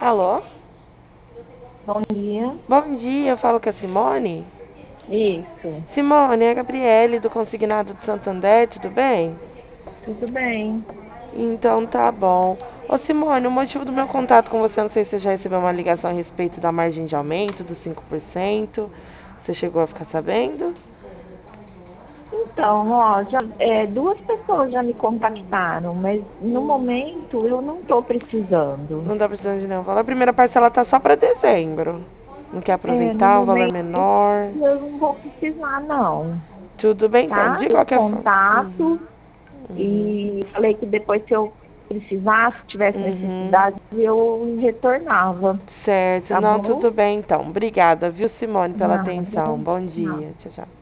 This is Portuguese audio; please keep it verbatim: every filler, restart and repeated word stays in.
Alô? Bom dia. Bom dia, eu falo com a Simone. Isso, Simone, é a Gabriele do Consignado de Santander, tudo bem? tudo bem. Então tá bom. Ô Simone, o motivo do meu contato com você, não sei se você já recebeu uma ligação a respeito da margem de aumento dos cinco por cento. Você chegou a ficar sabendo? Então, ó, já, é, duas pessoas já me contactaram, mas no momento eu não estou precisando. Não tá precisando de nenhum valor. A primeira parcela tá só para dezembro. Não quer É, no aproveitar um valor momento menor? eu não vou precisar, não, Tudo bem então, tá? de O qualquer forma. contato Uhum. e falei que depois se eu precisasse, tivesse Uhum. necessidade, eu retornava, Certo, tá não, bom? tudo bem então. Obrigada, viu, Simone, pela Nada. atenção. Bom Não. dia. Tchau, tchau.